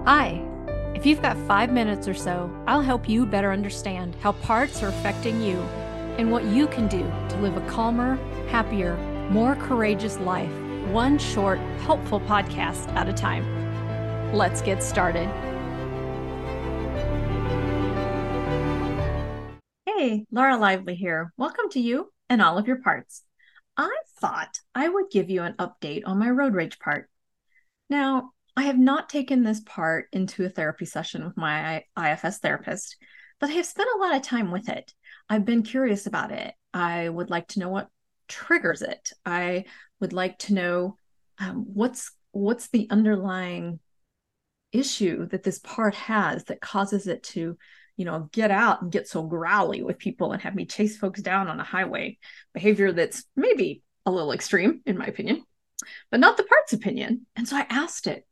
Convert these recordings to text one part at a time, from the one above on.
Hi. If you've got 5 minutes or so, I'll help you better understand how parts are affecting you and what you can do to live a calmer, happier, more courageous life, one short, helpful podcast at a time. Let's get started. Hey, Laura Lively here. Welcome to you and all of your parts. I thought I would give you an update on my road rage part. Now, I have not taken this part into a therapy session with my IFS therapist, but I have spent a lot of time with it. I've been curious about it. I would like to know what triggers it. I would like to know what's the underlying issue that this part has that causes it to get out and get so growly with people and have me chase folks down on a highway, behavior that's maybe a little extreme in my opinion, but not the part's opinion. And so I asked it,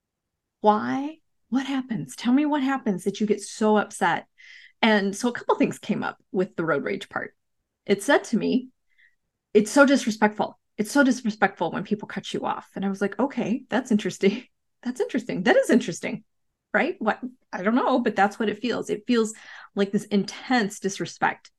why? What happens? Tell me what happens that you get so upset. And so a couple things came up with the road rage part. It said to me, it's so disrespectful. It's so disrespectful when people cut you off. And I was like, okay, that's interesting. That's interesting. That is interesting. Right? What? I don't know, but that's what it feels. It feels like this intense disrespect.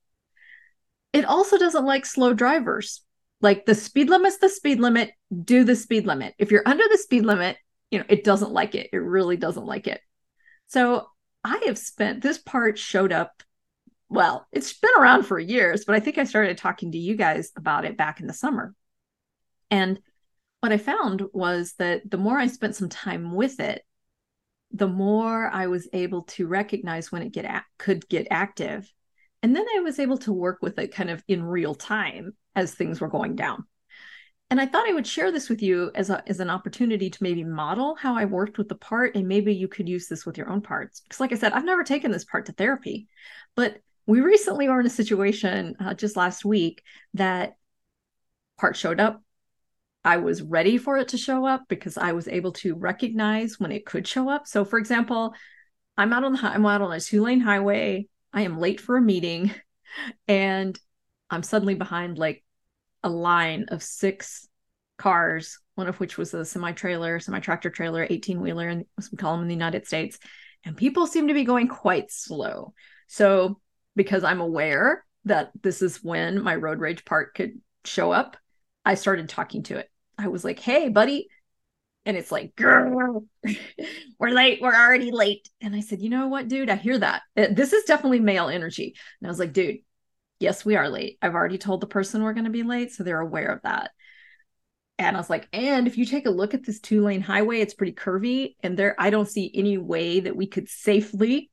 It also doesn't like slow drivers. Like the speed limit's the speed limit, do the speed limit. If you're under the speed limit, it doesn't like it. It really doesn't like it. So I have spent this part showed up. Well, it's been around for years, but I think I started talking to you guys about it back in the summer. And what I found was that the more I spent some time with it, the more I was able to recognize when it could get active. And then I was able to work with it kind of in real time as things were going down. And I thought I would share this with you as an opportunity to maybe model how I worked with the part, and maybe you could use this with your own parts. Because like I said, I've never taken this part to therapy, but we recently were in a situation just last week that part showed up. I was ready for it to show up because I was able to recognize when it could show up. So for example, I'm out on a 2-lane highway. I am late for a meeting and I'm suddenly behind like a line of 6 cars, one of which was a semi-tractor trailer, 18-wheeler, and as we call them in the United States. And people seem to be going quite slow. So because I'm aware that this is when my road rage part could show up, I started talking to it. I was like, hey, buddy. And it's like, girl, we're late. We're already late. And I said, you know what, dude? I hear that. This is definitely male energy. And I was like, dude, yes, we are late. I've already told the person we're going to be late, so they're aware of that. And I was like, and if you take a look at this 2-lane highway, it's pretty curvy. And I don't see any way that we could safely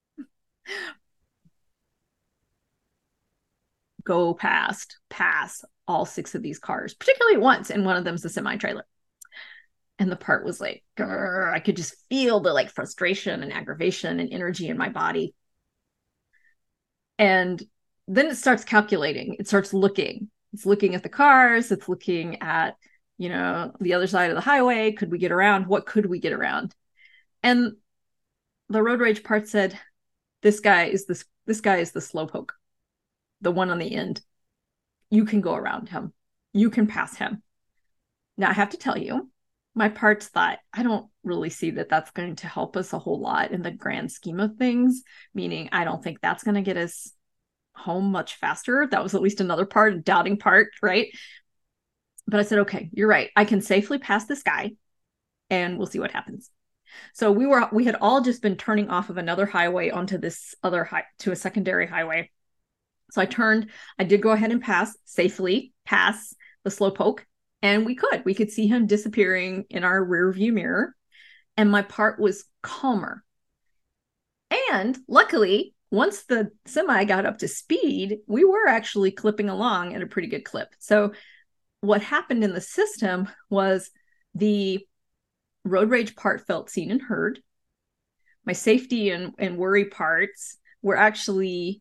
go pass all 6 of these cars, particularly once. And one of them's a semi-trailer. And the part was like, grr, I could just feel the like frustration and aggravation and energy in my body. And then it starts calculating. It starts looking. It's looking at the cars. It's looking at, the other side of the highway. Could we get around? What could we get around? And the road rage part said, this guy is the slowpoke, the one on the end. You can go around him. You can pass him. Now I have to tell you, my parts thought, I don't really see that that's going to help us a whole lot in the grand scheme of things, meaning I don't think that's going to get us home much faster. That was at least another part, doubting part, right? But I said, okay, you're right. I can safely pass this guy and we'll see what happens. So we had all just been turning off of another highway onto this other to a secondary highway. So I did go ahead and safely pass the slowpoke, and we could see him disappearing in our rear view mirror. And my part was calmer. And luckily, once the semi got up to speed, we were actually clipping along at a pretty good clip. So what happened in the system was the road rage part felt seen and heard. My safety and worry parts were actually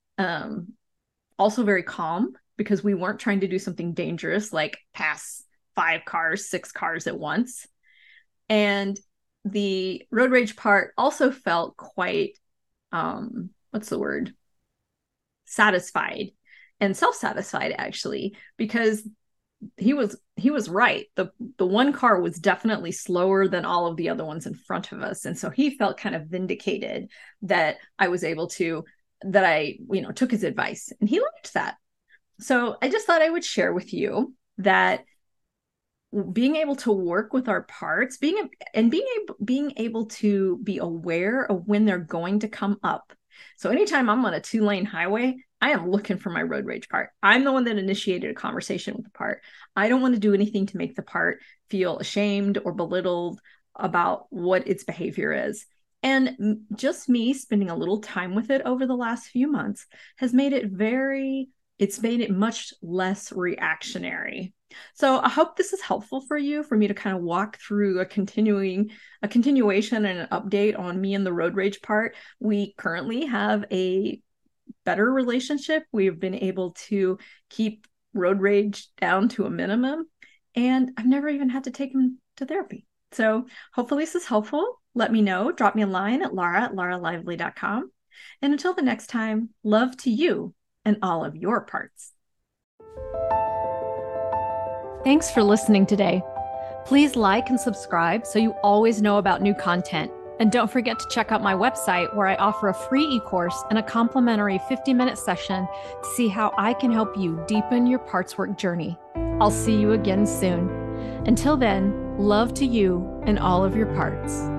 also very calm because we weren't trying to do something dangerous like pass 5 cars, 6 cars at once. And the road rage part also felt quite, what's the word? Satisfied and self-satisfied, actually, because he was right. The one car was definitely slower than all of the other ones in front of us. And so he felt kind of vindicated that I was able to, that I, took his advice, and he liked that. So I just thought I would share with you that being able to work with our parts, being able to be aware of when they're going to come up. So anytime I'm on a 2-lane highway, I am looking for my road rage part. I'm the one that initiated a conversation with the part. I don't want to do anything to make the part feel ashamed or belittled about what its behavior is. And just me spending a little time with it over the last few months has made it much less reactionary. So I hope this is helpful for you, for me to kind of walk through a continuation and an update on me and the road rage part. We currently have a better relationship. We've been able to keep road rage down to a minimum, and I've never even had to take him to therapy. So hopefully this is helpful. Let me know. Drop me a line at laura@lauralively.com. And until the next time, love to you and all of your parts. Thanks for listening today. Please like and subscribe so you always know about new content. And don't forget to check out my website, where I offer a free e-course and a complimentary 50-minute session to see how I can help you deepen your parts work journey. I'll see you again soon. Until then, love to you and all of your parts.